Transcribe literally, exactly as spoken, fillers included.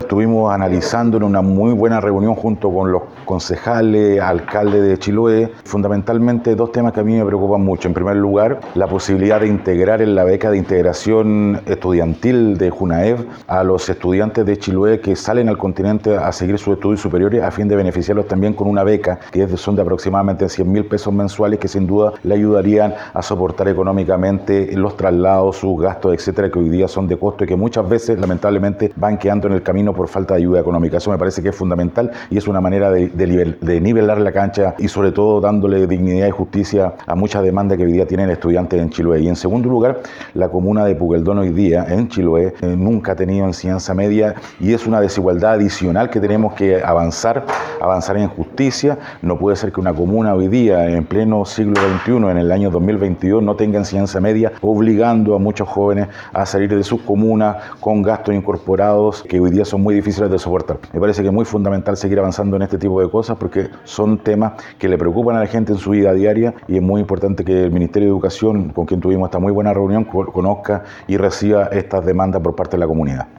estuvimos analizando en una muy buena reunión junto con los concejales, alcaldes de Chiloé, fundamentalmente dos temas que a mí me preocupan mucho. En primer lugar, la posibilidad de integrar en la beca de integración estudiantil de Junaev a los estudiantes de Chiloé que salen al continente a seguir sus estudios superiores a fin de beneficiarlos también con una beca que son de aproximadamente cien mil pesos mensuales que sin duda le ayudarían a soportar económicamente los traslados, sus gastos, etcétera, que hoy día son de costo y que muchas veces lamentablemente van quedando en el camino por falta de ayuda económica. Eso me parece que es fundamental y es una manera de, de, nivel, de nivelar la cancha y sobre todo dándole dignidad y justicia a muchas demandas que hoy día tienen estudiantes en Chiloé. Y en segundo lugar, la comuna de Pukeldón hoy día en Chiloé eh, nunca ha tenido enseñanza media y es una desigualdad adicional que tenemos que avanzar, avanzar en justicia. No puede ser que una comuna hoy día en pleno siglo veintiuno, en el año dos mil veintidós, no tenga enseñanza media, obligando a muchos jóvenes a salir de sus comunas con gastos incorporados que hoy día son muy difíciles de soportar. Me parece que es muy fundamental seguir avanzando en este tipo de cosas porque son temas que le preocupan a la gente en su vida diaria y es muy importante que el Ministerio de Educación, con quien tuvimos esta muy buena reunión, conozca y reciba estas demandas por parte de la comunidad.